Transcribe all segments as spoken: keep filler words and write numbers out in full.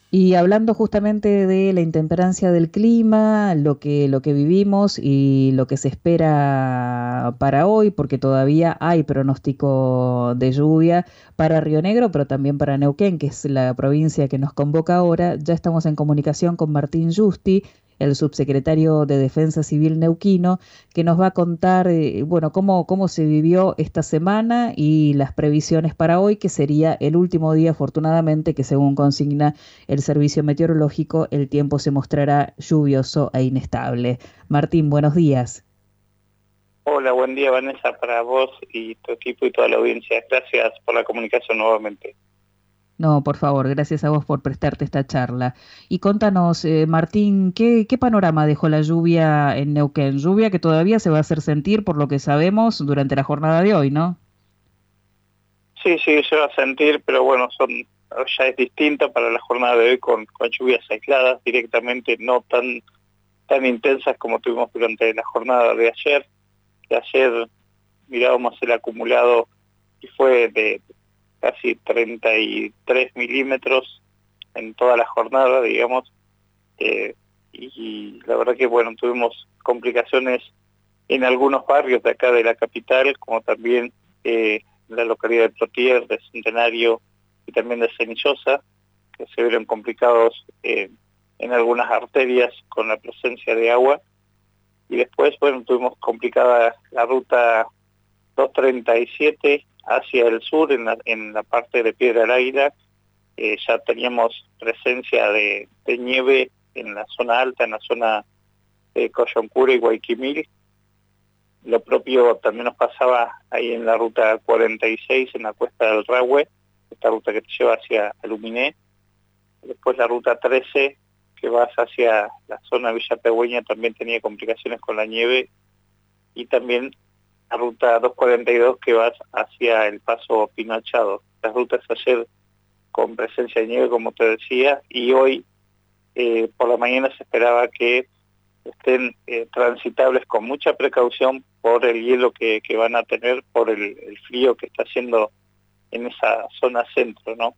Y hablando justamente de la intemperancia del clima, lo que, lo que vivimos y lo que se espera para hoy, porque todavía hay pronóstico de lluvia para Río Negro, pero también para Neuquén, que es la provincia que nos convoca ahora, ya estamos en comunicación con Martín Justi, el subsecretario de Defensa Civil neuquino, que nos va a contar, eh, bueno, cómo, cómo se vivió esta semana y las previsiones para hoy, que sería el último día, afortunadamente, que según consigna el servicio meteorológico, el tiempo se mostrará lluvioso e inestable. Martín, buenos días. Hola, buen día Vanessa, para vos y tu equipo y toda la audiencia. Gracias por la comunicación nuevamente. No, por favor, gracias a vos por prestarte esta charla. Y contanos, eh, Martín, ¿qué, ¿qué panorama dejó la lluvia en Neuquén? Lluvia que todavía se va a hacer sentir, por lo que sabemos, durante la jornada de hoy, ¿no? Sí, sí, se va a sentir, pero bueno, son ya es distinto para la jornada de hoy con, con lluvias aisladas directamente, no tan, tan intensas como tuvimos durante la jornada de ayer. Que ayer mirábamos el acumulado y fue de casi treinta y tres milímetros en toda la jornada, digamos, eh, y, y la verdad que bueno, tuvimos complicaciones en algunos barrios de acá de la capital, como también eh, la localidad de Plotier, de Centenario y también de Cenillosa, que se vieron complicados eh, en algunas arterias con la presencia de agua. Y después, bueno, tuvimos complicada la ruta doscientos treinta y siete hacia el sur, en la, en la parte de Piedra del Águila. Eh, ya teníamos presencia de, de nieve en la zona alta, en la zona de Coyoncuра y Guayquimil. Lo propio también nos pasaba ahí en la ruta cuarenta y seis, en la cuesta del Rahue, esta ruta que te lleva hacia Aluminé. Después la ruta trece, que vas hacia la zona de Villa Pegüeña, también tenía complicaciones con la nieve. Y también la ruta doscientos cuarenta y dos, que vas hacia el Paso Pinochado. Las rutas ayer con presencia de nieve, como te decía, y hoy eh, por la mañana se esperaba que estén eh, transitables con mucha precaución por el hielo que, que van a tener, por el, el frío que está haciendo en esa zona centro, ¿no?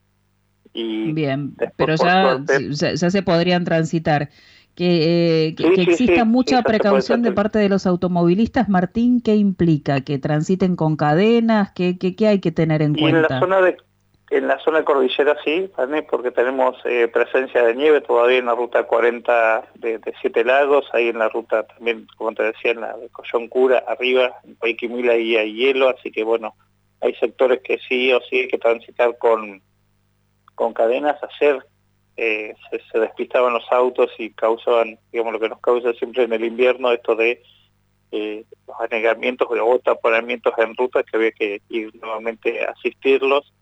Y Bien, después, pero por ya, suerte, ya, ya se podrían transitar. Que, eh, que, sí, que sí, exista sí, sí, mucha ya se puede precaución de hacer. parte de los automovilistas, Martín, ¿qué implica? ¿Que transiten con cadenas? ¿Qué, qué, qué hay que tener en Y en la cuenta? zona de en la zona de cordillera sí, también porque tenemos eh, presencia de nieve todavía en la ruta cuarenta de, de Siete Lagos, ahí en la ruta también, como te decía, en la de Coyoncura, arriba, en Guayquimil ahí hay hielo, así que bueno, hay sectores que sí o sí hay que transitar con, con cadenas. Ayer eh, se, se despistaban los autos y causaban, digamos, lo que nos causa siempre en el invierno, esto de eh, los anegamientos o taponamientos en ruta, que había que ir nuevamente a asistirlos.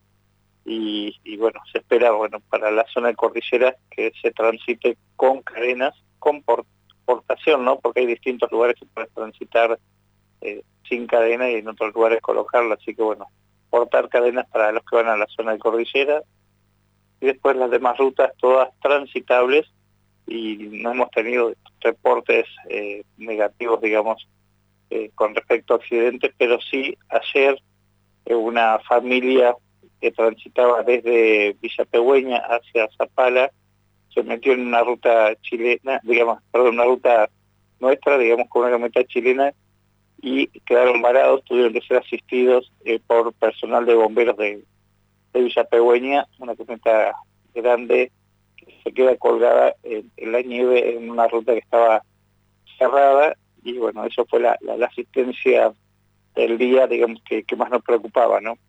Y, y bueno, se espera, bueno, para la zona de cordillera que se transite con cadenas, con por, portación, ¿no? Porque hay distintos lugares que puedes transitar eh, sin cadena y en otros lugares colocarla, así que bueno, portar cadenas para los que van a la zona de cordillera. Y después las demás rutas todas transitables, y no hemos tenido reportes eh, negativos, digamos, eh, con respecto a accidentes, pero sí ayer eh, una familia que transitaba desde Villa Pegüeña hacia Zapala se metió en una ruta chilena, digamos, perdón, una ruta nuestra, digamos, con una camioneta chilena, y quedaron varados, tuvieron que ser asistidos eh, por personal de bomberos de, de Villa Pegüeña, una camioneta grande que se queda colgada en, en la nieve en una ruta que estaba cerrada. Y bueno, eso fue la, la, la asistencia del día, digamos, que, que más nos preocupaba, ¿no?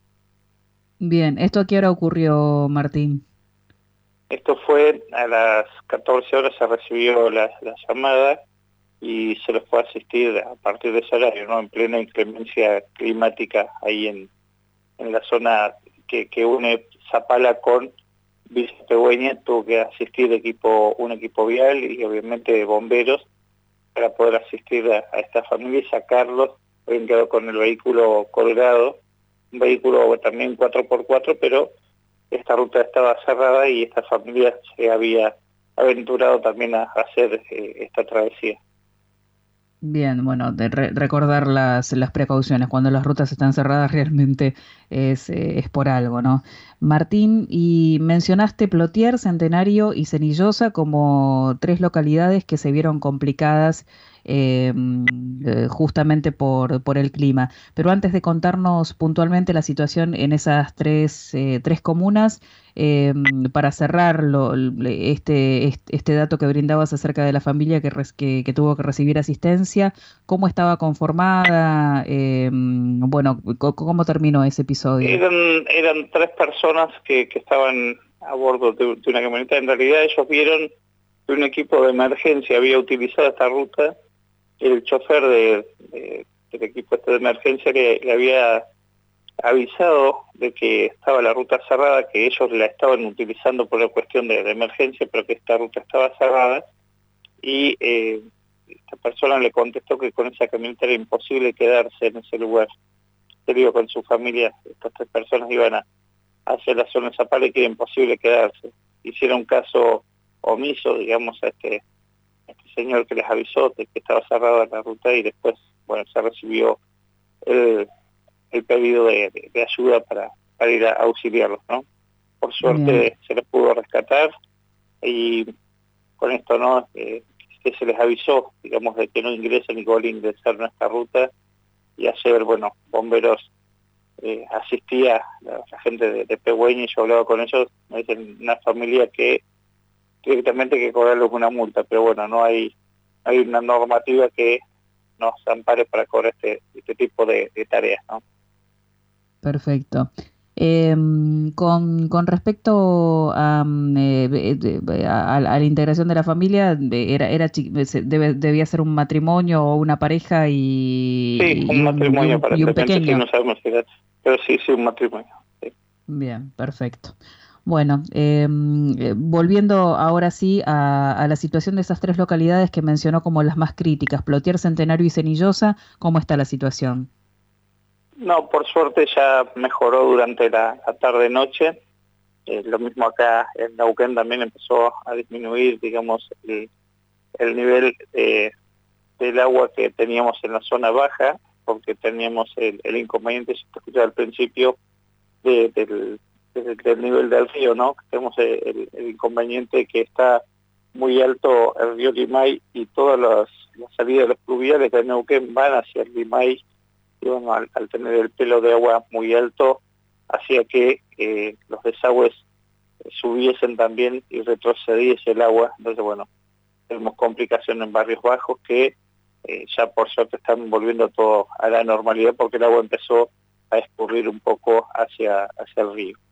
Bien, ¿esto a qué hora ocurrió, Martín? Esto fue a las catorce horas, se recibió la, la llamada y se les fue a asistir a partir de ese horario, ¿no? En plena inclemencia climática ahí en, en la zona que, que une Zapala con Villa Pegüeña. Tuvo que asistir equipo, un equipo vial y obviamente bomberos para poder asistir a, a esta familia y sacarlos. Habían quedado con el vehículo colgado, un vehículo también cuatro por cuatro, pero esta ruta estaba cerrada y esta familia se había aventurado también a hacer eh, esta travesía. Bien, bueno, de re- recordar las, las precauciones. Cuando las rutas están cerradas realmente es, eh, es por algo, ¿no? Martín, y mencionaste Plotier, Centenario y Cenillosa como tres localidades que se vieron complicadas eh, mm, eh, justamente por, por el clima. Pero antes de contarnos puntualmente la situación en esas tres, eh, tres comunas, eh, para cerrar lo- este, este, este dato que brindabas acerca de la familia que, res- que, que tuvo que recibir asistencia, ¿cómo estaba conformada? Eh, bueno, co- ¿cómo terminó ese episodio? Eran, eran tres personas que, que estaban a bordo de, de una camioneta. En realidad ellos vieron que un equipo de emergencia había utilizado esta ruta. El chofer de, de- del equipo este de emergencia le, le había avisado de que estaba la ruta cerrada, que ellos la estaban utilizando por la cuestión de, de emergencia, pero que esta ruta estaba cerrada, y eh, esta persona le contestó que con esa camioneta era imposible quedarse en ese lugar. Él iba con su familia, estas tres personas iban a hacia la zona de Zapala y que era imposible quedarse. Hicieron caso omiso, digamos, a este, a este señor que les avisó de que estaba cerrada la ruta, y después, bueno, se recibió el, el pedido de, de, de ayuda para, para ir a auxiliarlos, ¿no? Por Bien, suerte se les pudo rescatar, y con esto, ¿no? Eh, que se les avisó, digamos, de que no ingresen ni gol ingresar en esta ruta, y ayer, bueno, bomberos eh, asistía la, la gente de, de Pehuen, y yo hablaba con ellos. Me dicen una familia que directamente hay que cobrarles una multa, pero bueno, no hay hay una normativa que nos ampare para cobrar este, este tipo de, de tareas, ¿no? perfecto. Em, con, con respecto a, mm, eh, de- de- a- a la a la integración de la familia, de- era, era chi- se- debe- debía ser un matrimonio o una pareja Sí, y, y un un, y matrimonio un, y un aparentemente, sí, pequeño. no sabemos si era, pero sí, sí, un matrimonio. Sí. Bien, perfecto. Bueno, em, eh, volviendo ahora sí a, a la situación de esas tres localidades que mencionó como las más críticas, Plotier, Centenario y Cenillosa, ¿cómo está la situación? No, por suerte ya mejoró durante la, la tarde-noche. Eh, lo mismo acá en Neuquén también empezó a disminuir, digamos, el, el nivel de, del agua que teníamos en la zona baja, porque teníamos el, el inconveniente, si te escuchaba al principio, de, del, del, del nivel del río, ¿no? Tenemos el, el inconveniente que está muy alto el río Limay, y todas las, las salidas de los pluviales de Neuquén van hacia el Limay, y bueno, al, al tener el pelo de agua muy alto, hacía que eh, los desagües subiesen también y retrocediese el agua. Entonces, bueno, tenemos complicaciones en barrios bajos que eh, ya por suerte están volviendo todo a la normalidad, porque el agua empezó a escurrir un poco hacia, hacia el río.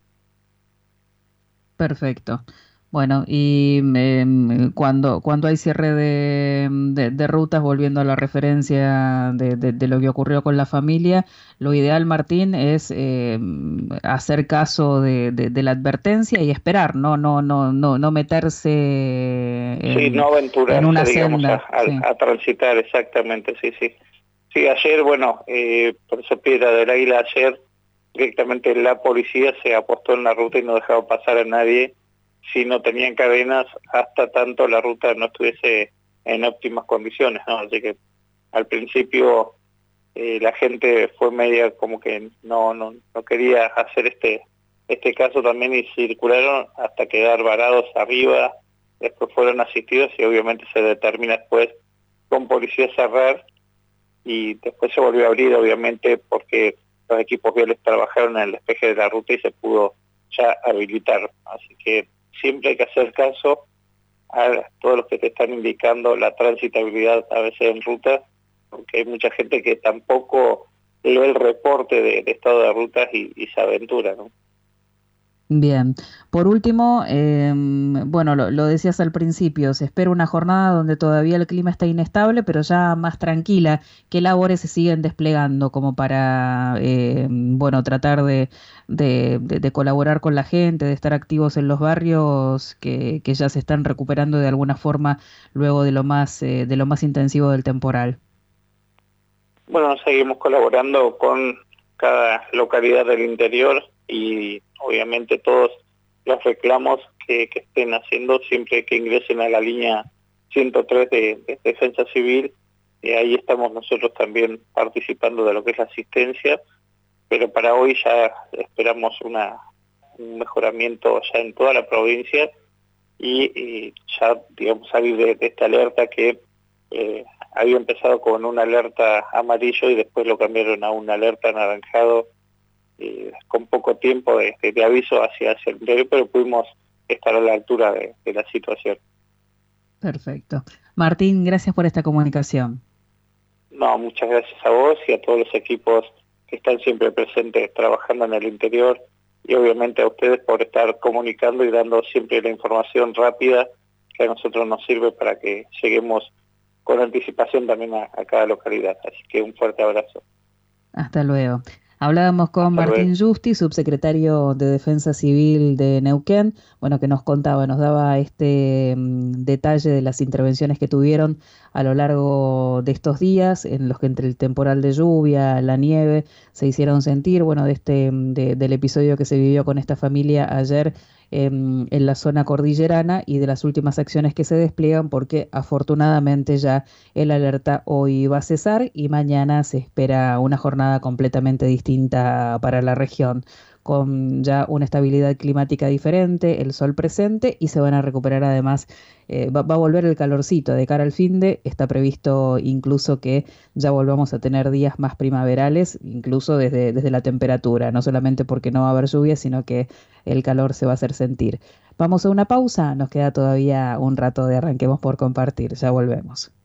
Perfecto. Bueno, y em, cuando, cuando hay cierre de, de- de rutas, volviendo a la referencia de, de- de lo que ocurrió con la familia, lo ideal, Martín, es em, hacer caso de, de- de la advertencia y esperar, no, no, no, no, no meterse Sí, en, no en aventurarse, una digamos, a, senda. Sí. a, a transitar, exactamente, sí, sí. Sí, ayer, bueno, eh, por eso Piedra del Águila, ayer directamente la policía se apostó en la ruta y no dejaba pasar a nadie si no tenían cadenas, hasta tanto la ruta no estuviese en óptimas condiciones, ¿no? Así que al principio eh, la gente fue media como que no, no, no quería hacer este, este caso también, y circularon hasta quedar varados arriba. Después fueron asistidos, y obviamente se determina después con policía cerrar, y después se volvió a abrir, obviamente, porque los equipos viales trabajaron en el despeje de la ruta y se pudo ya habilitar. Así que siempre hay que hacer caso a todos los que te están indicando la transitabilidad a veces en ruta, porque hay mucha gente que tampoco lee el reporte de, de estado de rutas y, y se aventura, ¿no? Bien, por último, em, bueno, lo, lo decías al principio, se espera una jornada donde todavía el clima está inestable, pero ya más tranquila. ¿Qué labores se siguen desplegando como para, em, bueno, tratar de, de- de- de colaborar con la gente, de estar activos en los barrios que, que ya se están recuperando de alguna forma luego de lo más, eh, de lo más intensivo del temporal? Bueno, seguimos colaborando con cada localidad del interior, y obviamente todos los reclamos que, que estén haciendo siempre que ingresen a la línea ciento tres de, de Defensa Civil, y ahí estamos nosotros también participando de lo que es la asistencia, pero para hoy ya esperamos una, un mejoramiento ya en toda la provincia y, y ya, digamos, salir de, de esta alerta que eh, había empezado con una alerta amarillo y después lo cambiaron a una alerta anaranjado eh, con poco tiempo de, de, de aviso hacia, hacia el interior, pero pudimos estar a la altura de, de la situación. Perfecto. Martín, gracias por esta comunicación. No, muchas gracias a vos y a todos los equipos que están siempre presentes trabajando en el interior y obviamente a ustedes por estar comunicando y dando siempre la información rápida que a nosotros nos sirve para que lleguemos con anticipación también a, a cada localidad. Así que un fuerte abrazo. Hasta luego. Hablábamos con Hasta luego. Martín Justi, subsecretario de Defensa Civil de Neuquén, bueno, que nos contaba, nos daba este mm, detalle de las intervenciones que tuvieron a lo largo de estos días, en los que entre el temporal de lluvia, la nieve, se hicieron sentir, bueno, de este, mm, de- del episodio que se vivió con esta familia ayer em, en la zona cordillerana y de las últimas acciones que se despliegan, porque afortunadamente ya el alerta hoy va a cesar y mañana se espera una jornada completamente distinta para la región, con ya una estabilidad climática diferente, el sol presente y se van a recuperar además, eh, va, va a volver el calorcito de cara al fin de, está previsto incluso que ya volvamos a tener días más primaverales, incluso desde, desde la temperatura, no solamente porque no va a haber lluvia, sino que el calor se va a hacer sentir. Vamos a una pausa, nos queda todavía un rato de arranquemos por compartir, ya volvemos.